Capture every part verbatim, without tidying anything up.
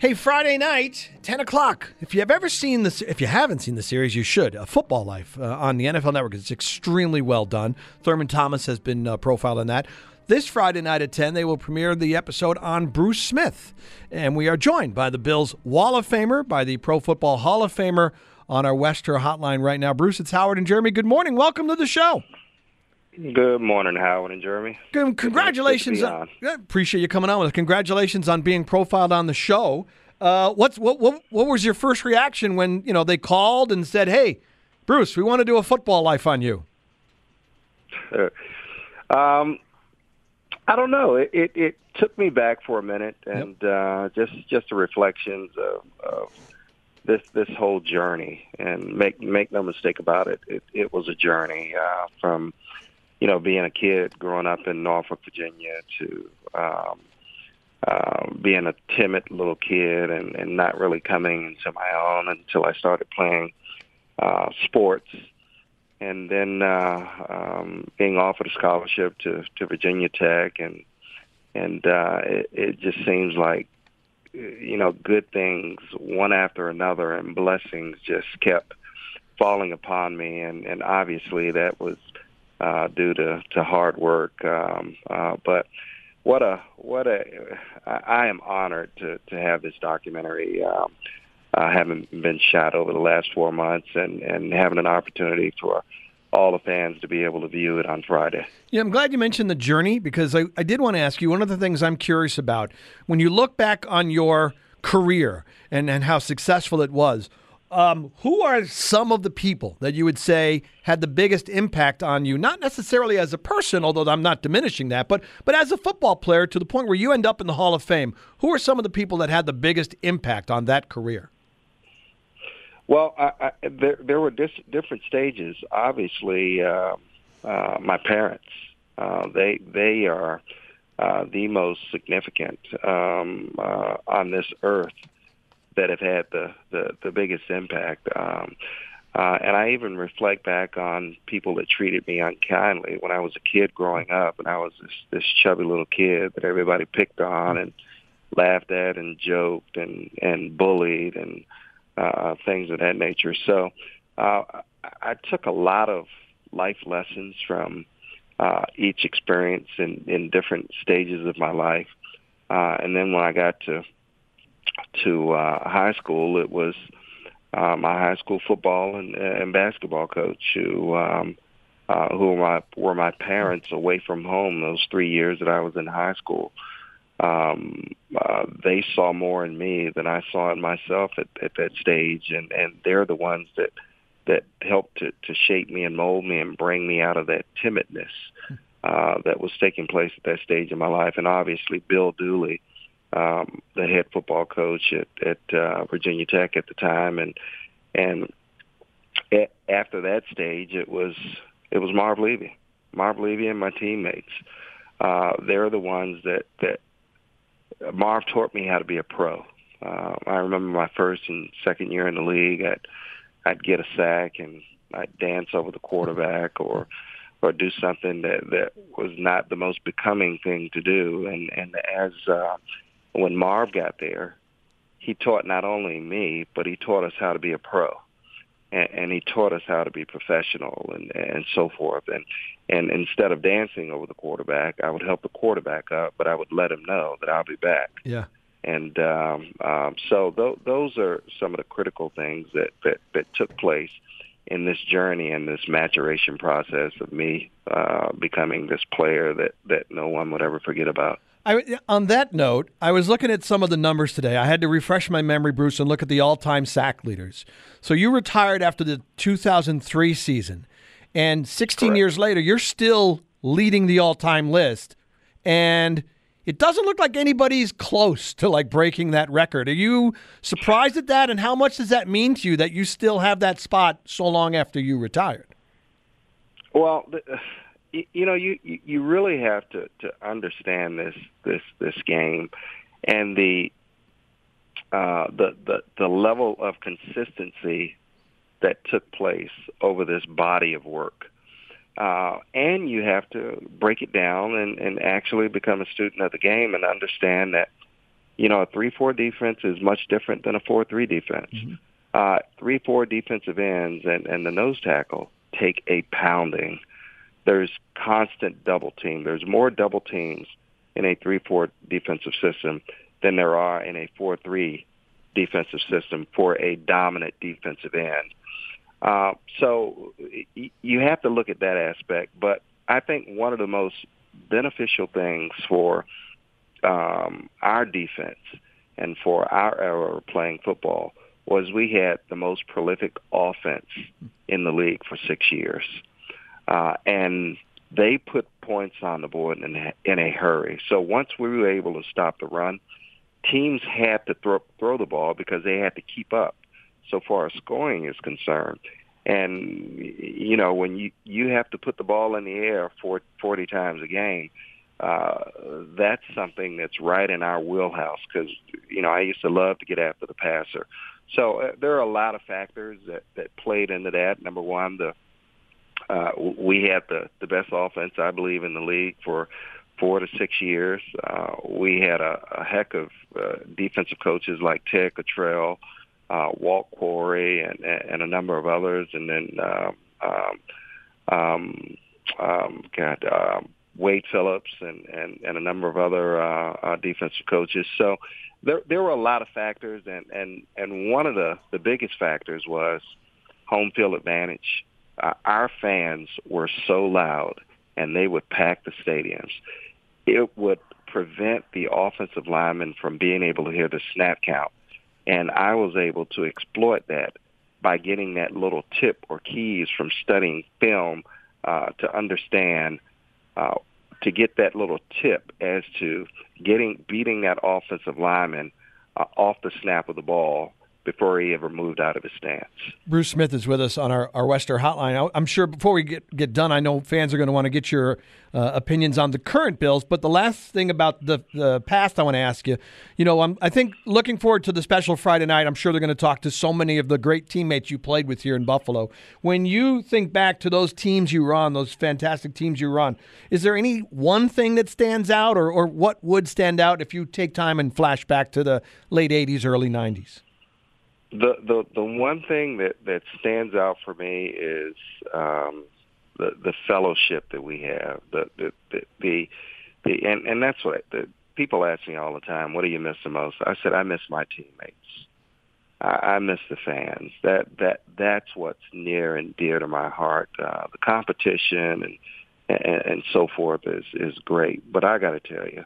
Hey, Friday night, ten o'clock. If you have ever seen this, if you haven't seen the series, you should. A Football Life uh, on the N F L Network. It's extremely well done. Thurman Thomas has been uh, profiled in that. This Friday night at ten, they will premiere the episode on Bruce Smith. And we are joined by the Bills Wall of Famer, by the Pro Football Hall of Famer on our Wester hotline right now. Bruce, it's Howard and Jeremy. Good morning. Welcome to the show. Good morning, Howard and Jeremy. Good, congratulations. Good on, on. Appreciate you coming on with us. Congratulations on being profiled on the show. Uh, what's what, what what was your first reaction when, you know, they called and said, "Hey, Bruce, we want to do a Football Life on you"? Uh, um, I don't know. It, it it took me back for a minute, and yep. uh, just just the reflections of, of this this whole journey. And make make no mistake about it, it, it was a journey uh, from, you know, being a kid growing up in Norfolk, Virginia, to um, uh, being a timid little kid and, and not really coming into my own until I started playing uh, sports. And then uh, um, being offered a scholarship to, to Virginia Tech, and and uh, it, it just seems like, you know, good things one after another, and blessings just kept falling upon me, and, and obviously that was uh, due to, to hard work. Um, uh, but what a what a I, I am honored to, to have this documentary. Um, Uh, having been shot over the last four months and, and having an opportunity for all the fans to be able to view it on Friday. Yeah, I'm glad you mentioned the journey, because I, I did want to ask you, one of the things I'm curious about, when you look back on your career and, and how successful it was, um, who are some of the people that you would say had the biggest impact on you, not necessarily as a person, although I'm not diminishing that, but but as a football player to the point where you end up in the Hall of Fame? Who are some of the people that had the biggest impact on that career? Well, I, I, there, there were dis- different stages. Obviously, uh, uh, my parents, uh, they they are uh, the most significant um, uh, on this earth that have had the, the, the biggest impact. Um, uh, and I even reflect back on people that treated me unkindly when I was a kid growing up, and I was this, this chubby little kid that everybody picked on and laughed at and joked and, and bullied and Uh, things of that nature. So uh, I took a lot of life lessons from uh, each experience in, in different stages of my life. Uh, and then when I got to to uh, high school, it was uh, my high school football and, and basketball coach who um, uh, who were my, were my parents away from home those three years that I was in high school. Um, uh, they saw more in me than I saw in myself at, at that stage, and, and they're the ones that that helped to, to shape me and mold me and bring me out of that timidness uh, that was taking place at that stage in my life. And obviously, Bill Dooley, um, the head football coach at, at uh, Virginia Tech at the time, and and a- after that stage, it was it was Marv Levy, Marv Levy, and my teammates. Uh, they're the ones that that. Marv taught me how to be a pro. Uh, I remember my first and second year in the league, I'd, I'd get a sack and I'd dance over the quarterback or or do something that, that was not the most becoming thing to do. And, and as uh, when Marv got there, he taught not only me, but he taught us how to be a pro. And, and he taught us how to be professional and, and so forth. And And instead of dancing over the quarterback, I would help the quarterback up, but I would let him know that I'll be back. Yeah. And um, um, so th- those are some of the critical things that, that, that took place in this journey and this maturation process of me uh, becoming this player that, that no one would ever forget about. I, on that note, I was looking at some of the numbers today. I had to refresh my memory, Bruce, and look at the all-time sack leaders. So you retired after the two thousand three season. And sixteen Correct. years later, you're still leading the all-time list. And it doesn't look like anybody's close to, like, breaking that record. Are you surprised at that? And how much does that mean to you that you still have that spot so long after you retired? Well, you know, you, you really have to, to understand this this this game and the uh, the, the the level of consistency that took place over this body of work. Uh, and you have to break it down and, and actually become a student of the game and understand that You know, a three four defense is much different than a four three defense. Mm-hmm. Uh, three four defensive ends and, and the nose tackle take a pounding. There's constant double team. There's more double teams in a three four defensive system than there are in a four three defensive system for a dominant defensive end. Uh, so y- you have to look at that aspect. But I think one of the most beneficial things for um, our defense and for our era of playing football was we had the most prolific offense in the league for six years. Uh, and they put points on the board in a, in a hurry. So once we were able to stop the run, teams had to throw, throw the ball because they had to keep up so far as scoring is concerned. And, you know, when you, you have to put the ball in the air for forty times a game, uh, that's something that's right in our wheelhouse because, you know, I used to love to get after the passer. So uh, there are a lot of factors that, that played into that. Number one, the uh, we had the, the best offense, I believe, in the league for four to six years. Uh, we had a, a heck of uh, defensive coaches like Ted Cottrell, uh, Walt Quarry, and, and a number of others. And then, uh, um, um, um, God, uh, Wade Phillips and, and, and a number of other uh, uh, defensive coaches. So there there were a lot of factors, and, and, and one of the, the biggest factors was home field advantage. Uh, our fans were so loud, and they would pack the stadiums. It would prevent the offensive linemen from being able to hear the snap count. And I was able to exploit that by getting that little tip or keys from studying film uh, to understand, uh, to get that little tip as to getting beating that offensive lineman uh, off the snap of the ball before he ever moved out of his stance. Bruce Smith is with us on our, our Wester hotline. I'm sure before we get, get done, I know fans are going to want to get your uh, opinions on the current Bills, but the last thing about the, the past I want to ask you, you know, I'm, I think looking forward to the special Friday night, I'm sure they're going to talk to so many of the great teammates you played with here in Buffalo. When you think back to those teams you run, those fantastic teams you run, is there any one thing that stands out, or, or what would stand out if you take time and flash back to the late eighties, early nineties? The, the the one thing that, that stands out for me is um, the the fellowship that we have. The the the, the, the and, and that's what the people ask me all the time. What do you miss the most? I said I miss my teammates. I, I miss the fans. That that that's what's near and dear to my heart. Uh, the competition and, and and so forth is is great. But I got to tell you,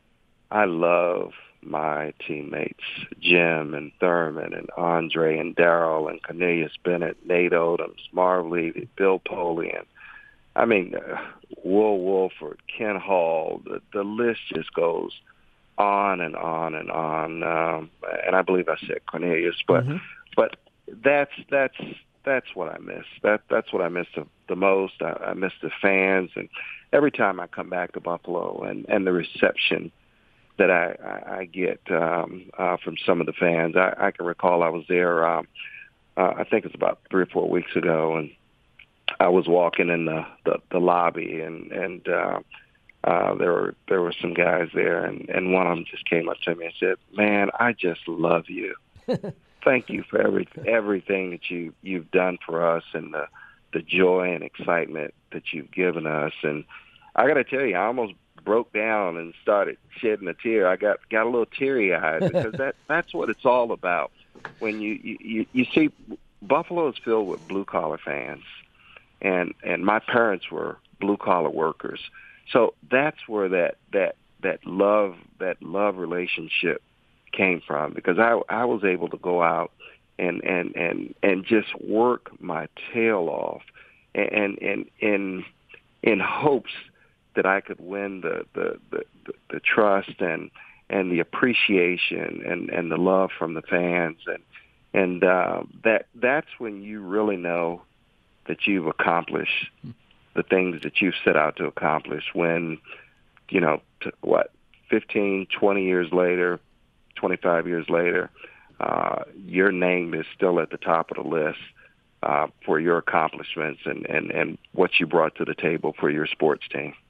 I love my teammates, Jim and Thurman and Andre and Darryl and Cornelius Bennett, Nate Odoms, Marv Levy, Bill Polian. I mean, uh, Will Wolford, Ken Hall, the, the list just goes on and on and on. Um, and I believe I said Cornelius, but mm-hmm. but that's that's that's what I miss. That that's what I miss the, the most. I, I miss the fans, and every time I come back to Buffalo and, and the reception that I, I, I get um, uh, from some of the fans. I, I can recall I was there, um, uh, I think it's about three or four weeks ago, and I was walking in the, the, the lobby, and, and uh, uh, there were there were some guys there, and, and one of them just came up to me and said, "Man, I just love you. Thank you for every, everything that you, you've done for us and the, the joy and excitement that you've given us." And I got to tell you, I almost broke down and started shedding a tear. I got got a little teary-eyed because that that's what it's all about. When you you, you see, Buffalo is filled with blue-collar fans, and and my parents were blue-collar workers, so that's where that that that love that love relationship came from. Because I I was able to go out and and and and just work my tail off, and and in in hopes that I could win the, the, the, the, the trust and, and the appreciation and, and the love from the fans. And, and uh, that that's when you really know that you've accomplished the things that you've set out to accomplish when, you know, t- what, fifteen, twenty years later, twenty-five years later, uh, your name is still at the top of the list uh, for your accomplishments and, and, and what you brought to the table for your sports team.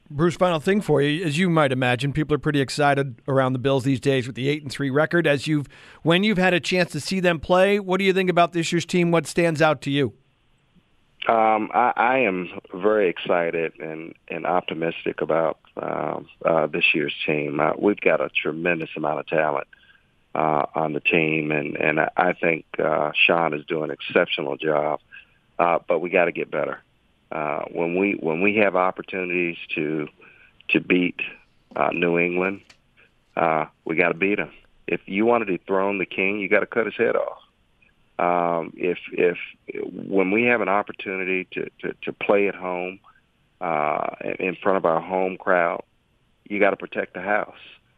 Bruce, final thing for you. As you might imagine, people are pretty excited around the Bills these days with the eight and three record. As you've, when you've had a chance to see them play, what do you think about this year's team? What stands out to you? Um, I, I am very excited and, and optimistic about um, uh, this year's team. Uh, we've got a tremendous amount of talent uh, on the team, and, and I, I think uh, Sean is doing an exceptional job. Uh, but we got to get better. Uh, when we when we have opportunities to to beat uh, New England, uh, we got to beat them. If you want to dethrone the king, you got to cut his head off. Um, if if when we have an opportunity to, to, to play at home uh, in front of our home crowd, you got to protect the house.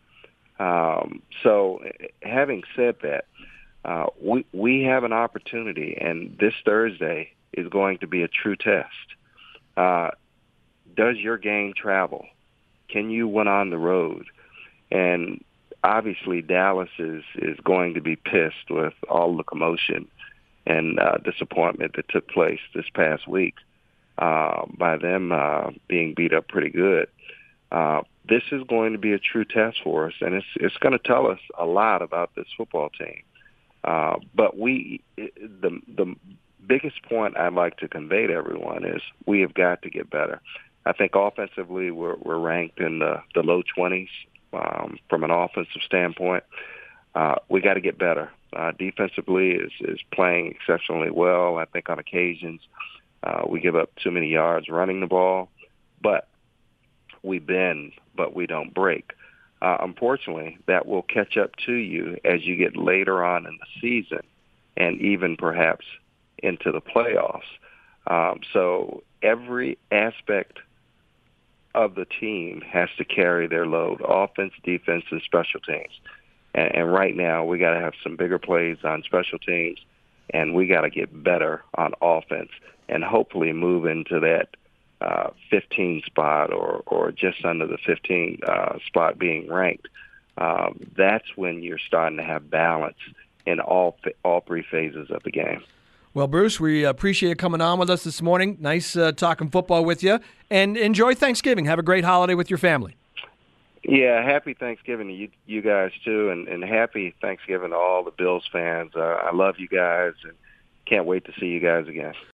Um, so, having said that, uh, we we have an opportunity, and this Thursday is going to be a true test. Uh, does your game travel? Can you win on the road? And obviously Dallas is, is going to be pissed with all the commotion and uh, disappointment that took place this past week uh, by them uh, being beat up pretty good. Uh, this is going to be a true test for us, and it's it's going to tell us a lot about this football team. Uh, but we, the the biggest point I'd like to convey to everyone is we have got to get better. I think offensively we're, we're ranked in the, the low twenties um, from an offensive standpoint. Uh, we got to get better. Uh, defensively is, is playing exceptionally well. I think on occasions uh, we give up too many yards running the ball, but we bend, but we don't break. Uh, unfortunately, that will catch up to you as you get later on in the season and even perhaps into the playoffs. Um, so every aspect of the team has to carry their load, offense, defense, and special teams. And, and right now we got to have some bigger plays on special teams, and we got to get better on offense and hopefully move into that uh, fifteen spot or, or just under the fifteen uh, spot being ranked. Um, that's when you're starting to have balance in all all three phases of the game. Well, Bruce, we appreciate you coming on with us this morning. Nice uh, talking football with you. And enjoy Thanksgiving. Have a great holiday with your family. Yeah, happy Thanksgiving to you, you guys, too, and, and happy Thanksgiving to all the Bills fans. Uh, I love you guys and can't wait to see you guys again.